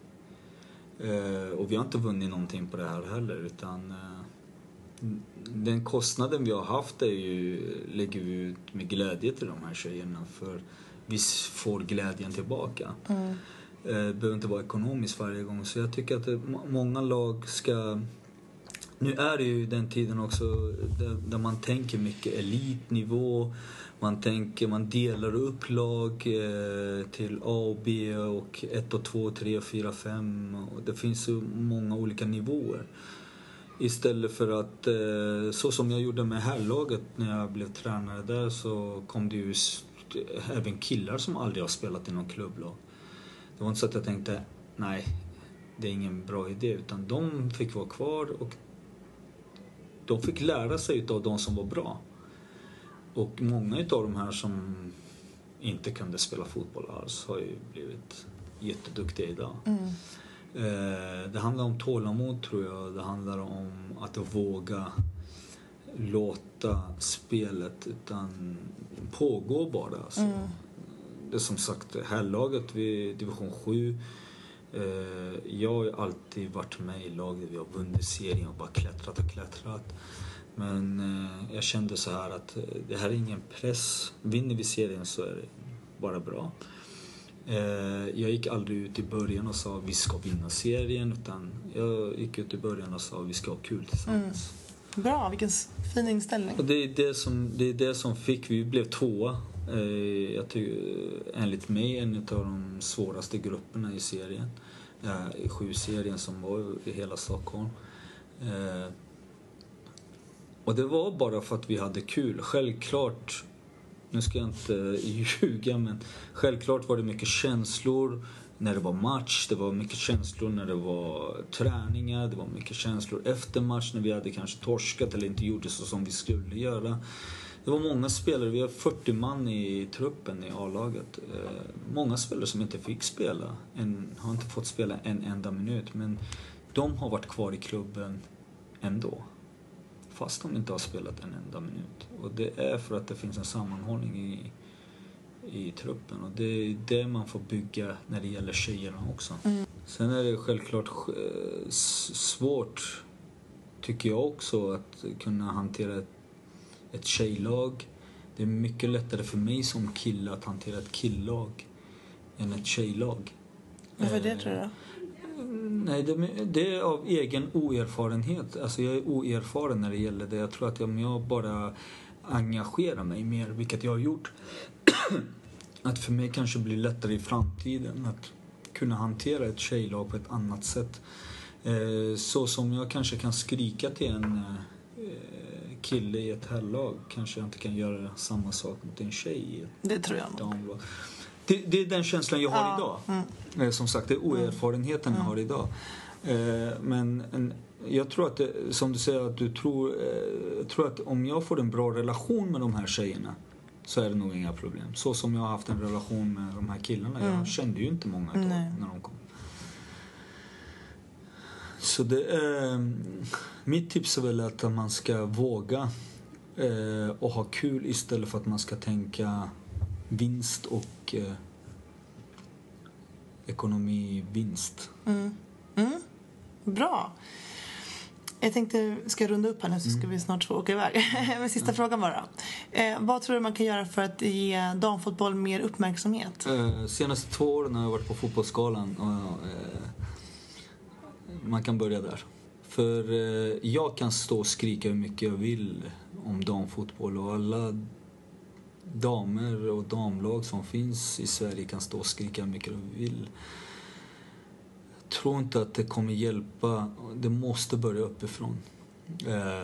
[SPEAKER 6] Eh, och vi har inte vunnit någonting på det här heller. Utan eh, den kostnaden vi har haft är ju, lägger vi ut med glädje till de här tjejerna. För vi får glädjen tillbaka. Mm. Det behöver inte vara ekonomiskt varje gång. Så jag tycker att det, många lag ska... Nu är det ju den tiden också där, där man tänker mycket elitnivå. Man tänker, man delar upp lag eh, till A och B och ett och två, tre och fyra, fem. Och det finns så många olika nivåer. Istället för att, eh, så som jag gjorde med herrlaget när jag blev tränare där, så kom det ju även killar som aldrig har spelat i någon klubblag. Det var inte så att jag tänkte, nej, det är ingen bra idé. Utan de fick vara kvar och de fick lära sig av de som var bra. Och många av de här som inte kunde spela fotboll alls har ju blivit jätteduktiga idag. Mm. Eh, det handlar om tålamod, tror jag. Det handlar om att våga låta spelet utan pågå bara. Alltså. Mm. Det är som sagt, herrlaget vid division sju. Eh, jag har ju alltid varit med i laget. Vi har vunnit serien och bara klättrat och klättrat. Men eh, jag kände så här att eh, det här är ingen press. Vinner vi serien så är det bara bra. Eh, jag gick aldrig ut i början och sa vi ska vinna serien. Utan jag gick ut i början och sa vi ska ha kul tillsammans.
[SPEAKER 4] Mm. Bra, vilken fin inställning.
[SPEAKER 6] Och det är det som, det är det som fick, vi blev tvåa. Eh, jag tycker, enligt mig, en av de svåraste grupperna i serien. Eh, i sju-serien som var i hela Stockholm. Eh, och det var bara för att vi hade kul. Självklart, nu ska jag inte ljuga, men självklart var det mycket känslor när det var match. Det var mycket känslor när det var träningar. Det var mycket känslor efter match när vi hade kanske torskat eller inte gjorde så som vi skulle göra. Det var många spelare, vi har fyrtio man i truppen i A-laget. Många spelare som inte fick spela, en, har inte fått spela en enda minut. Men de har varit kvar i klubben ändå. Fast de inte har spelat en enda minut. Och det är för att det finns en sammanhållning i, i truppen. Och det är det man får bygga när det gäller tjejerna också. Mm. Sen är det självklart svårt, tycker jag också, att kunna hantera ett, ett tjejlag. Det är mycket lättare för mig som kille att hantera ett killag än ett tjejlag.
[SPEAKER 4] Varför det, tror du?
[SPEAKER 6] Nej, det, det är av egen oerfarenhet. Alltså jag är oerfaren när det gäller det. Jag tror att om jag bara engagerar mig mer, vilket jag har gjort, att för mig kanske blir lättare i framtiden att kunna hantera ett tjejlag på ett annat sätt. Eh, så som jag kanske kan skrika till en eh, kille i ett herrlag, kanske jag inte kan göra samma sak mot en tjej i ett
[SPEAKER 4] det tror jag
[SPEAKER 6] damlag. Det, det är den känslan jag har ja. idag. Mm. Som sagt, det är oerfarenheten mm. jag har idag. Eh, men en, jag tror att det, som du säger, att du tror, eh, tror att om jag får en bra relation med de här tjejerna så är det nog inga problem. Så som jag har haft en relation med de här killarna. Mm. Jag kände ju inte många idag när de kom. Så det är, mitt tips är väl att man ska våga eh, och ha kul istället för att man ska tänka vinst och eh, ekonomi vinst.
[SPEAKER 4] Mm. Mm. Bra. Jag tänkte, ska jag runda upp här nu så ska mm. vi snart få åka iväg. Men sista mm. frågan bara. Eh, vad tror du man kan göra för att ge damfotboll mer uppmärksamhet?
[SPEAKER 6] Eh, senaste två åren har jag varit på Fotbollsskalan och eh, man kan börja där. För eh, jag kan stå och skrika hur mycket jag vill om damfotboll och alla damer och damlag som finns i Sverige kan stå och skrika hur mycket de vill. Jag tror inte att det kommer hjälpa. Det måste börja uppifrån. Eh,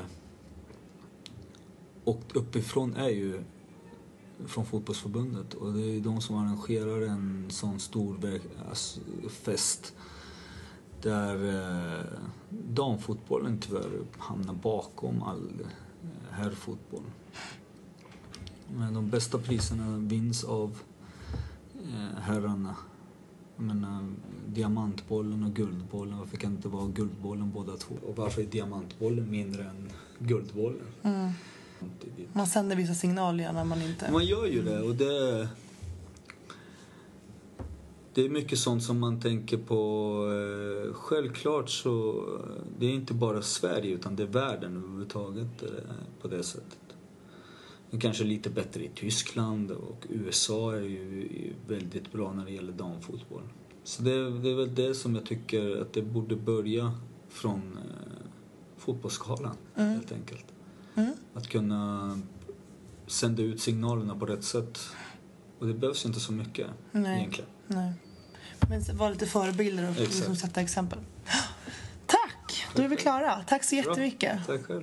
[SPEAKER 6] och uppifrån är ju från fotbollsförbundet. Och det är de som arrangerar en sån stor fest där eh, damfotbollen tyvärr hamnar bakom all eh, herrfotboll. Men de bästa priserna vinns av eh, herrarna. Jag menar, diamantbollen och guldbollen, varför kan det inte vara guldbollen båda två? Och varför är diamantbollen mindre än guldbollen?
[SPEAKER 4] Mm. Man sänder vissa signaler när man inte...
[SPEAKER 6] Man gör ju det, och det... Det är mycket sånt som man tänker på. Självklart så... Det är inte bara Sverige, utan det är världen överhuvudtaget på det sättet. Det är kanske lite bättre i Tyskland, och U S A är ju väldigt bra när det gäller damfotboll. Så det, det är väl det som jag tycker att det borde börja från eh, fotbollsskalan, mm. helt enkelt. Mm. Att kunna sända ut signalerna på rätt sätt. Och det behövs inte så mycket. Nej. Egentligen.
[SPEAKER 4] Nej. Men var lite förebilder och liksom sätta exempel. Tack! Då är vi klara. Tack så jättemycket.
[SPEAKER 6] Tack själv.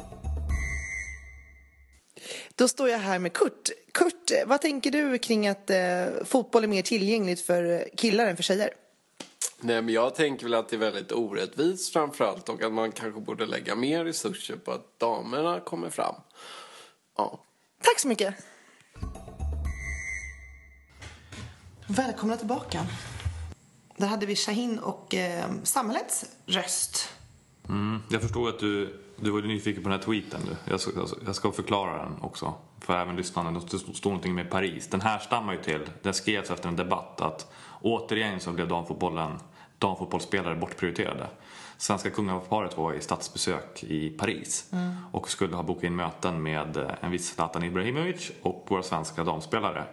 [SPEAKER 4] Då står jag här med Kurt. Kurt, vad tänker du kring att eh, fotboll är mer tillgängligt för killar än för tjejer?
[SPEAKER 7] Nej, men jag tänker väl att det är väldigt orättvist framförallt, och att man kanske borde lägga mer resurser på att damerna kommer fram. Ja.
[SPEAKER 4] Tack så mycket. Välkomna tillbaka. Där hade vi Shahin och eh, samhällets röst.
[SPEAKER 5] Mm, jag förstår att du, du var nyfiken på den här tweeten. Du. Jag, ska, jag ska förklara den också. För även lyssnarna, det står någonting med Paris. Den här stammar ju till, den skrevs efter en debatt att återigen så blev damfotbollen, damfotbollsspelare bortprioriterade. Svenska kungaparet var i statsbesök i Paris mm. och skulle ha bokat in möten med en viss Zlatan Ibrahimovic och våra svenska damspelare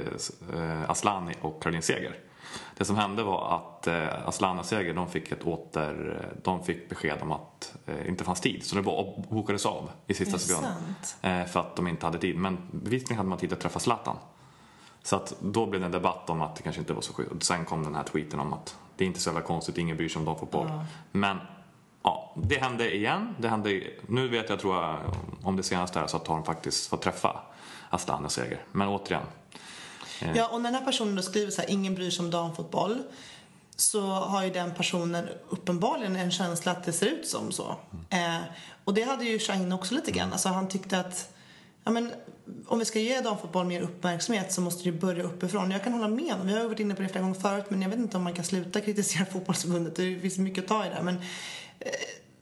[SPEAKER 5] eh, Asllani och Caroline Seger. Det som hände var att eh, Asllani och Seger, de fick ett åter, de fick besked om att eh, inte fanns tid, så det var bokades av i sista sekund eh, för att de inte hade tid, men bevisligen hade man tid att träffa Zlatan. Så att då blev det en debatt om att det kanske inte var så sjukt. Sen kom den här tweeten om att det är inte så jävla konstigt, ingen bryr sig om damfotboll. Ja. Men ja, det hände igen. Det hände, nu vet jag, tror jag, om det senaste här så att de faktiskt får träffa Asllani och Seger. Men återigen.
[SPEAKER 4] Eh. Ja, och när den här personen då skriver så här, ingen bryr sig om damfotboll, så har ju den personen uppenbarligen en känsla att det ser ut som så. Mm. Eh, och det hade ju Shahin också lite grann. Alltså han tyckte att ja, men, om vi ska ge damfotboll mer uppmärksamhet så måste det börja uppifrån. Jag kan hålla med om, vi har varit inne på det flera gånger förut, men jag vet inte om man kan sluta kritisera fotbollsförbundet. Det finns mycket att ta i det. Men eh,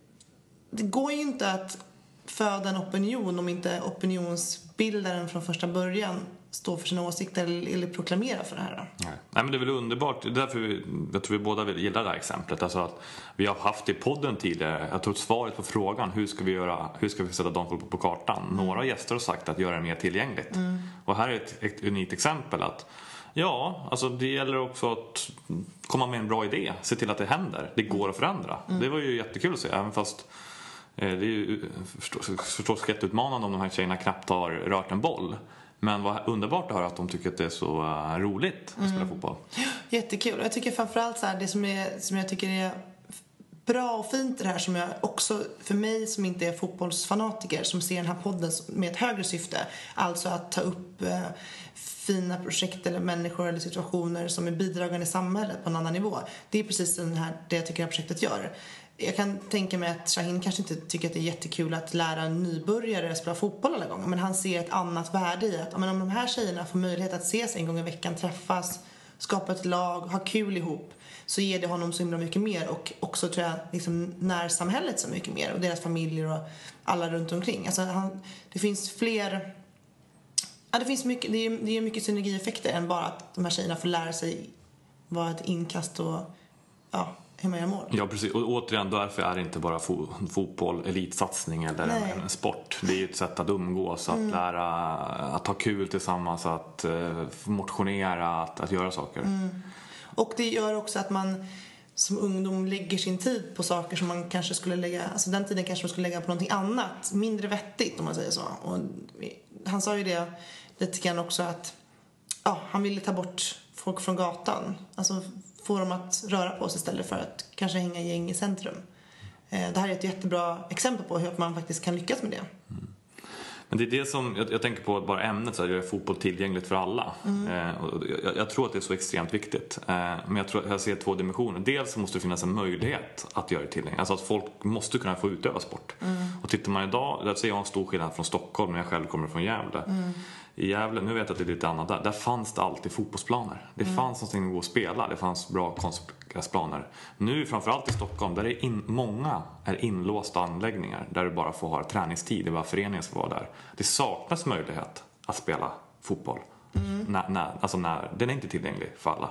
[SPEAKER 4] det går ju inte att föda en opinion om inte opinionsbildaren från första början står för sina åsikter eller, eller proklamera för det här.
[SPEAKER 5] Nej. Nej, men det är väl underbart. Det är därför vi, jag tror vi båda vill gilla det här exemplet. Alltså att vi har haft i podden tidigare, jag tror svaret på frågan hur ska vi göra, hur ska vi sätta damfotboll på kartan. Mm. Några gäster har sagt att göra det mer tillgängligt. Mm. Och här är ett, ett unikt exempel att ja, alltså det gäller också att komma med en bra idé, se till att det händer. Det går att förändra. Mm. Det var ju jättekul att se, även fast det är ju förstås, förstås jätteutmanande om de här tjejerna knappt har rört en boll. Men vad underbart att höra att de tycker att det är så uh, roligt att mm. spela fotboll.
[SPEAKER 4] Jättekul. Jag tycker framförallt så här, det som, är, som jag tycker är bra och fint i det här, som jag också, för mig som inte är fotbollsfanatiker, som ser den här podden med ett högre syfte, alltså att ta upp uh, fina projekt eller människor eller situationer som är bidragande i samhället på en annan nivå. Det är precis den här, det jag tycker det här projektet gör. Jag kan tänka mig att Shahin kanske inte tycker att det är jättekul att lära nybörjare spela fotboll alla gånger, men han ser ett annat värde i att men om de här tjejerna får möjlighet att ses en gång i veckan, träffas, skapa ett lag, ha kul ihop, så ger det honom så himla mycket mer, och också tror jag liksom närsamhället så mycket mer, och deras familjer och alla runt omkring. Alltså han, det finns fler, ja, det finns mycket, det är, det är mycket synergieffekter än bara att de här tjejerna får lära sig vad ett inkast och ja, hur man gör mål.
[SPEAKER 5] Ja, precis. Och återigen, därför är det inte bara fo- fotboll, elitsatsning eller en, en sport. Det är ju ett sätt att umgås, att mm. lära, att ha kul tillsammans, att uh, motionera, att, att göra saker.
[SPEAKER 4] Mm. Och det gör också att man som ungdom lägger sin tid på saker som man kanske skulle lägga, alltså den tiden kanske man skulle lägga på någonting annat, mindre vettigt om man säger så. Och han sa ju det lite grann också att ja, han ville ta bort folk från gatan. Alltså få dem att röra på sig istället för att kanske hänga i gäng i centrum. Det här är ett jättebra exempel på hur man faktiskt kan lyckas med det.
[SPEAKER 5] Mm. Men det är det som, jag, jag tänker på bara ämnet, så att göra fotboll tillgängligt för alla. Mm. Eh, och jag, jag tror att det är så extremt viktigt. Eh, men jag tror jag ser två dimensioner. Dels så måste det finnas en möjlighet att göra det tillgängligt. Alltså att folk måste kunna få utöva sport. Mm. Och tittar man idag, jag ser jag en stor skillnad från Stockholm när jag själv kommer från Gävle. Mm. i Gävle, nu vet jag att det är lite annat där, där fanns det alltid fotbollsplaner. Det mm. fanns någonting att gå och spela, det fanns bra konstgräsplaner. Nu framförallt i Stockholm, där är in, många är inlåsta anläggningar där du bara får ha träningstid, det var föreningen som var där. Det saknas möjlighet att spela fotboll. Mm. När, när, alltså när, den är inte tillgänglig för alla.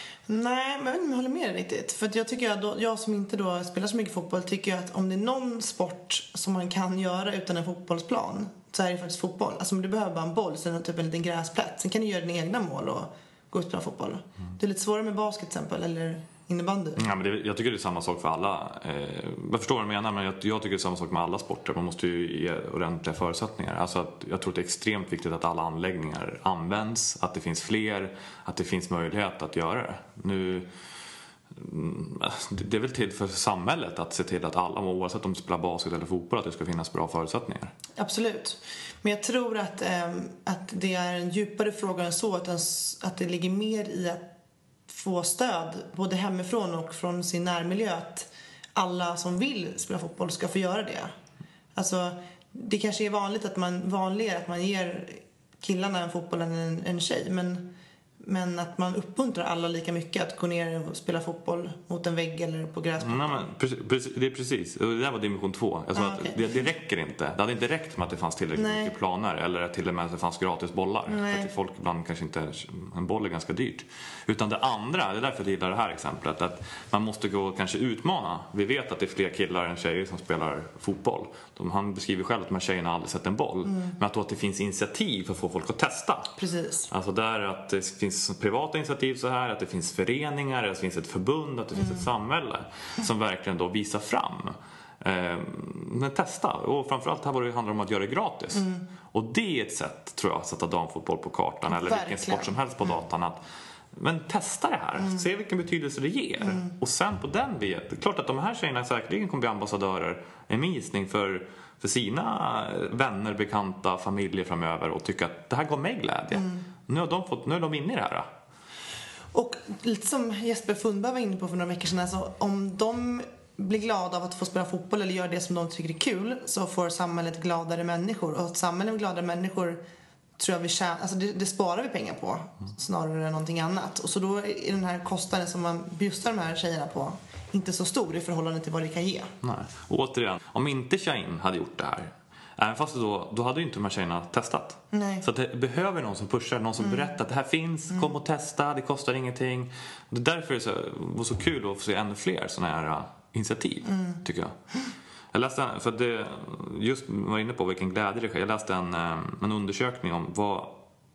[SPEAKER 4] Nej, men jag håller med dig riktigt. För att jag tycker att då, jag som inte då spelar så mycket fotboll tycker att om det är någon sport som man kan göra utan en fotbollsplan så är det faktiskt fotboll. Alltså om du behöver bara en boll så är det typ en liten gräsplätt. Sen kan du göra dina egna mål och gå ut och spela fotboll. Mm. Det är lite svårare med basket till exempel eller innebandy.
[SPEAKER 5] Ja, men det, jag tycker det är samma sak för alla. Eh, jag förstår vad du menar, men jag, jag tycker det är samma sak med alla sporter. Man måste ju ge ordentliga förutsättningar. Alltså att, jag tror att det är extremt viktigt att alla anläggningar används, att det finns fler, att det finns möjlighet att göra det. Nu, det är väl till för samhället att se till att alla, oavsett om de spelar basket eller fotboll, att det ska finnas bra förutsättningar.
[SPEAKER 4] Absolut. Men jag tror att, eh, att det är en djupare fråga än så, att, den, att det ligger mer i att få stöd både hemifrån och från sin närmiljö, att alla som vill spela fotboll ska få göra det. Alltså, det kanske är vanligt att man, vanligare att man ger killarna en fotboll än en, en tjej, men, men att man uppmuntrar alla lika mycket att gå ner och spela fotboll mot en vägg eller på gräsplan.
[SPEAKER 5] Nej, men precis, det är precis. Det där var dimension två. Jag sa ah, okay. att det, det räcker inte. Det hade inte räckt med att det fanns tillräckligt Nej. mycket planer eller till och med att det fanns gratis bollar. Nej. För att folk ibland kanske inte, en boll är ganska dyrt. Utan det andra, det är därför jag gillar det här exemplet, att man måste gå och kanske utmana. Vi vet att det är fler killar än tjejer som spelar fotboll. De, han beskriver själv att de här tjejerna aldrig sett en boll. Mm. Men att, då att det finns initiativ för att få folk att testa.
[SPEAKER 4] Precis.
[SPEAKER 5] Alltså där att det finns privata initiativ så här, att det finns föreningar, att det finns ett förbund, att det finns mm. ett samhälle som verkligen då visar fram. Eh, men testa. Och framförallt här var det handlar om att göra det gratis. Mm. Och det är ett sätt, tror jag, att sätta damfotboll på kartan. Eller
[SPEAKER 4] Verkligen.
[SPEAKER 5] vilken sport som helst på datan. Att, men testa det här. Mm. Se vilken betydelse det ger. Mm. Och sen på den vet. Det är klart att de här tjejerna säkerligen kommer bli ambassadörer. En minskning för, för sina vänner, bekanta, familjer framöver. Och tycka att det här gav mig glädje. Mm. Nu har de fått, nu är de inne i det här.
[SPEAKER 4] Och lite som Jesper Fundberg var inne på för några veckor sedan, alltså, om de blir glada av att få spela fotboll eller gör det som de tycker är kul, så får samhället gladare människor. Och att samhället med gladare människor tror jag vi tjänar, alltså det, det sparar vi pengar på snarare än någonting annat. Och så då är den här kostnaden som man bjussar de här tjejerna på inte så stor i förhållande till vad det kan ge.
[SPEAKER 5] Nej. Och återigen, om inte tjejen hade gjort det här, även fast då, då hade ju inte de här tjejerna testat.
[SPEAKER 4] Nej.
[SPEAKER 5] Så att det behöver någon som pushar, någon som mm. berättar att det här finns, mm. kom och testa, det kostar ingenting. Det är därför det så, var så kul att få se ännu fler sådana här uh, initiativ, mm. tycker jag. Jag läste, för att det, just var inne på vilken glädje det sker. Jag läste en, en undersökning om vad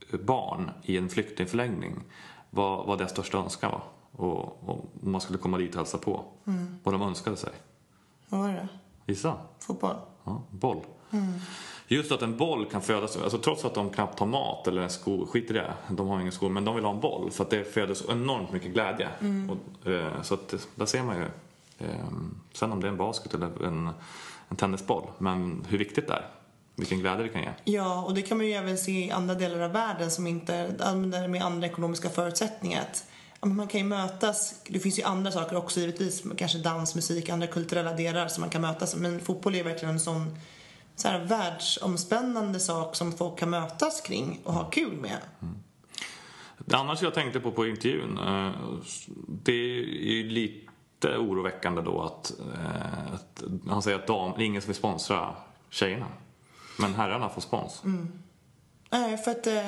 [SPEAKER 5] barn i en flyktingförläggning, vad, vad deras största önskan var. Och, och man skulle komma dit och hälsa på. Mm. Vad de önskade sig.
[SPEAKER 4] Vad var det?
[SPEAKER 5] Gissa.
[SPEAKER 4] Fotboll.
[SPEAKER 5] Ja, boll.
[SPEAKER 4] Mm.
[SPEAKER 5] Just att en boll kan födas, alltså trots att de knappt har mat eller en sko, skit i det, de har ingen sko, men de vill ha en boll för att det föder så enormt mycket glädje. Mm. Och, eh, så att där ser man ju, eh, sen om det är en basket eller en, en tennisboll, men hur viktigt det är, vilken glädje det kan ge.
[SPEAKER 4] Ja, och det kan man ju även se i andra delar av världen som inte använder med andra ekonomiska förutsättningar. Man kan ju mötas, det finns ju andra saker också givetvis, kanske dans, musik, andra kulturella delar som man kan mötas, men fotboll är verkligen en sån så här världsomspännande sak som folk kan mötas kring och ha kul med.
[SPEAKER 5] Mm. Det annars jag tänkte på på intervjun, det är ju lite oroväckande då att, att han säger att dam, ingen som vill sponsra tjejerna, men herrarna får spons.
[SPEAKER 4] Mm. Nej, för att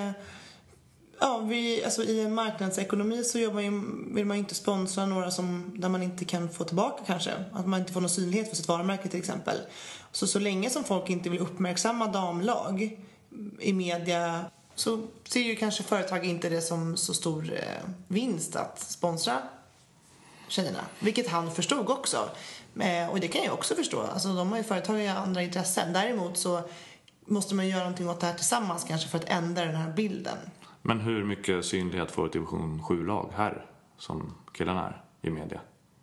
[SPEAKER 4] ja, vi, alltså i en marknadsekonomi så jobbar ju, vill man ju inte sponsra några som, där man inte kan få tillbaka kanske. Att man inte får någon synlighet för sitt varumärke till exempel. Så så länge som folk inte vill uppmärksamma damlag i media, så ser ju kanske företag inte det som så stor eh, vinst att sponsra tjejerna. Vilket han förstod också. Eh, och det kan jag också förstå. Alltså de har ju företag i andra intressen. Däremot så måste man göra någonting åt det här tillsammans kanske för att ändra den här bilden.
[SPEAKER 5] Men hur mycket synlighet får ett division sju-lag här som killarna är i media?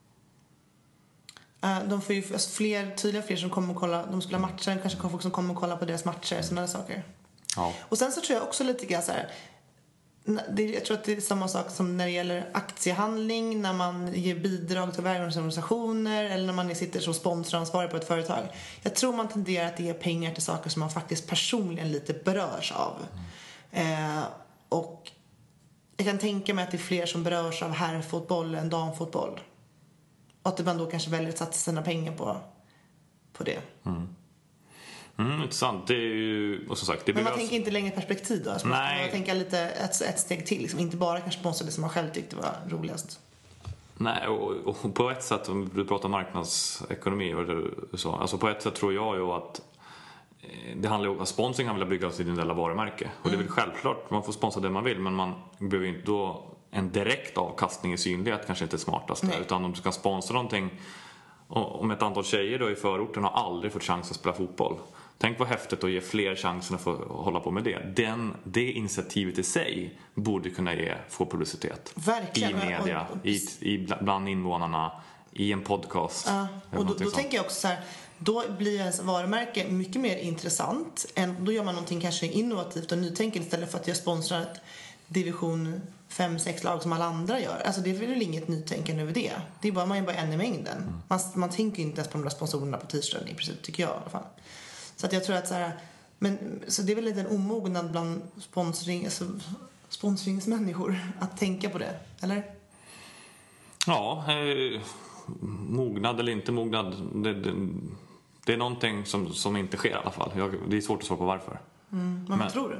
[SPEAKER 4] Uh, de får ju alltså, fler, tydliga fler som kommer och kolla. De skulle ha matcher, kanske folk som kommer och kolla på deras matcher, sådana saker. Ja. Och sen så tror jag också lite grann så här, det, jag tror att det är samma sak som när det gäller aktiehandling, när man ger bidrag till välgörenhetsorganisationer eller när man sitter som sponsoransvarig på ett företag. Jag tror man tenderar att ge pengar till saker som man faktiskt personligen lite berörs av. Mm. Eh, och jag kan tänka mig att det är fler som berörs av herrfotboll än damfotboll. Och att man då kanske väljer att satsa sina pengar på, på det.
[SPEAKER 5] Mm. Mm, intressant. Det är ju, och som sagt, det
[SPEAKER 4] men man
[SPEAKER 5] alltså...
[SPEAKER 4] tänker inte längre perspektiv då. Alltså
[SPEAKER 5] Nej.
[SPEAKER 4] man tänker lite ett, ett steg till. Liksom. Inte bara kanske sponsra det som man själv tyckte var roligast.
[SPEAKER 5] Nej, och, och på ett sätt, om du pratar marknadsekonomi och det, så, alltså på ett sätt tror jag ju att det handlar ju om att sponsring vill bygga sitt individuella varumärke. Och det är väl självklart, man får sponsra det man vill, men man behöver inte då en direkt avkastning i synlighet kanske inte är smartast där, utan om du ska sponsra någonting, om ett antal tjejer då i förorten har aldrig fått chans att spela fotboll. Tänk vad häftigt att ge fler chansen att få hålla på med det. Den, det initiativet i sig borde kunna ge, få publicitet.
[SPEAKER 4] Verkligen.
[SPEAKER 5] I media,
[SPEAKER 4] och, och,
[SPEAKER 5] i, i, bland invånarna, i en podcast.
[SPEAKER 4] Ja, och då, då tänker jag också så här, då blir ens varumärke mycket mer intressant. Än, då gör man någonting kanske innovativt och nytänkande istället för att jag sponsrar ett division fem sex lag som alla andra gör. Alltså det är väl inget nytänkande över det. Det är bara, man är bara en i mängden. Mm. Man, man tänker inte ens på de där sponsorerna på t-shirten i princip, tycker jag i alla fall. Så att jag tror att så här, men så det är väl lite en omognad bland sponsring, alltså, sponsringsmänniskor att tänka på det, eller?
[SPEAKER 5] Ja, eh, mognad eller inte mognad, det, det, det är någonting som, som inte sker i alla fall. Jag, det är svårt att svara på varför.
[SPEAKER 4] Mm, men vad tror du?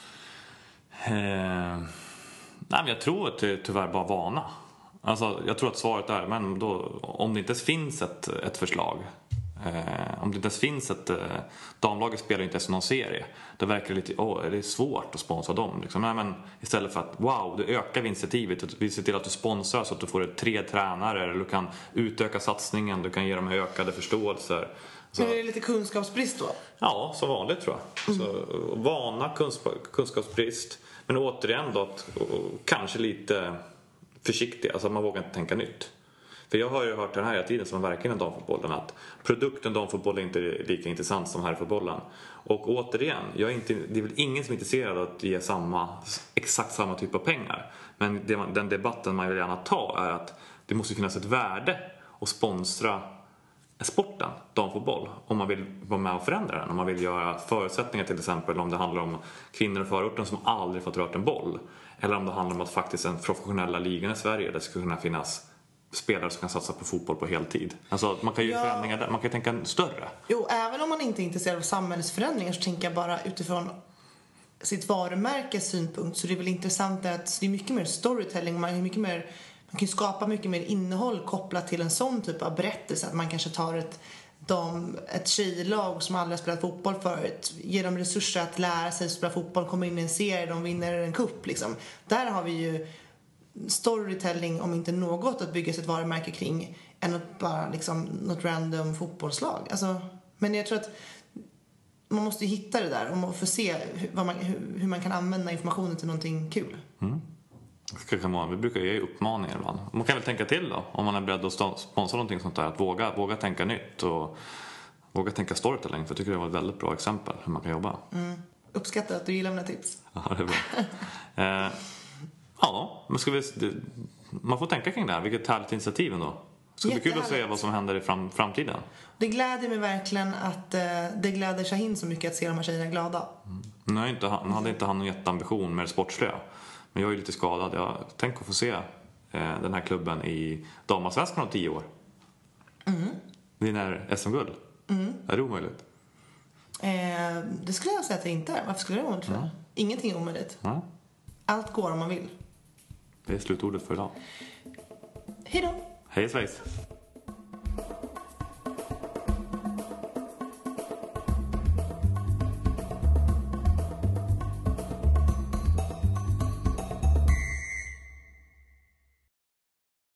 [SPEAKER 5] Eh, nej, men jag tror att det är tyvärr bara vana. Alltså, jag tror att svaret är, men då, om det inte ens finns ett, ett förslag, eh, om det inte ens finns ett, eh, damlaget spelar inte ens någon serie, det verkar lite, åh, det är svårt att sponsra dem liksom. Nej, men istället för att, wow, du ökar initiativet, vi ser till att du sponsrar så att du får tre tränare, eller du kan utöka satsningen, du kan ge dem ökade förståelser. Så.
[SPEAKER 4] Men är det lite kunskapsbrist då?
[SPEAKER 5] Ja, som vanligt tror jag. Mm. Så, vana, kunskapsbrist. Men återigen då, att, kanske lite försiktig. Alltså man vågar inte tänka nytt. För jag har ju hört den här hela tiden som verkligen en damfotbollen, att produkten damfotboll är inte lika intressant som herrfotbollen. Och återigen, jag är inte, det är väl ingen som är intresserad av att ge samma, exakt samma typ av pengar. Men det, den debatten man vill gärna ta är att det måste finnas ett värde att sponsra sporten, damfotboll, om man vill vara med och förändra den, om man vill göra förutsättningar, till exempel om det handlar om kvinnor i förorten som aldrig fått rört en boll, eller om det handlar om att faktiskt en professionella ligan i Sverige, där ska kunna finnas spelare som kan satsa på fotboll på heltid. Alltså man kan ju ja. förändringar där, man kan tänka större.
[SPEAKER 4] Jo, även om man inte är intresserad av samhällsförändringar, så tänker jag bara utifrån sitt varumärkes synpunkt, så det är väl intressant att det är mycket mer storytelling, man är mycket mer, man kan skapa mycket mer innehåll kopplat till en sån typ av berättelse. Att man kanske tar ett, de, ett tjejlag som aldrig har spelat fotboll förut, ger dem resurser att lära sig spela fotboll, kommer in i en serie, de vinner en cup liksom. Där har vi ju storytelling, om inte något, att bygga sitt varumärke kring, än att bara liksom något random fotbollslag. Alltså, men jag tror att man måste hitta det där och man får se hur, vad man, hur, hur man kan använda informationen till någonting kul.
[SPEAKER 5] Mm. Vi brukar ge uppmaningar ibland. Man kan väl tänka till då, om man är beredd att sponsra någonting sånt där, att våga, våga tänka nytt och våga tänka storytelling, för jag tycker det var ett väldigt bra exempel hur man kan jobba.
[SPEAKER 4] Mm. Uppskattar att du gillar mina tips.
[SPEAKER 5] Ja, det är bra. eh, ja, men ska vi, det, man får tänka kring det här, vilket härligt initiativ ändå. Det ska bli kul att se vad som händer i fram, framtiden.
[SPEAKER 4] Det gläder mig verkligen att eh, det gläder Shahin så mycket att se de här tjejerna glada.
[SPEAKER 5] Mm. Nu, är inte, nu hade inte han någon jätteambition med det sportsliga. Men jag är lite skadad. Jag tänker få se eh, den här klubben i damallsvenskan om tio år.
[SPEAKER 4] Mm.
[SPEAKER 5] Vinner S M-guld. Mm. Är det omöjligt?
[SPEAKER 4] Eh, det skulle jag säga att det inte är. Varför skulle det vara omöjligt? Mm. Ingenting är omöjligt. Mm. Allt går om man vill.
[SPEAKER 5] Det är slutordet för idag.
[SPEAKER 4] Hej då.
[SPEAKER 5] Hej Svejs.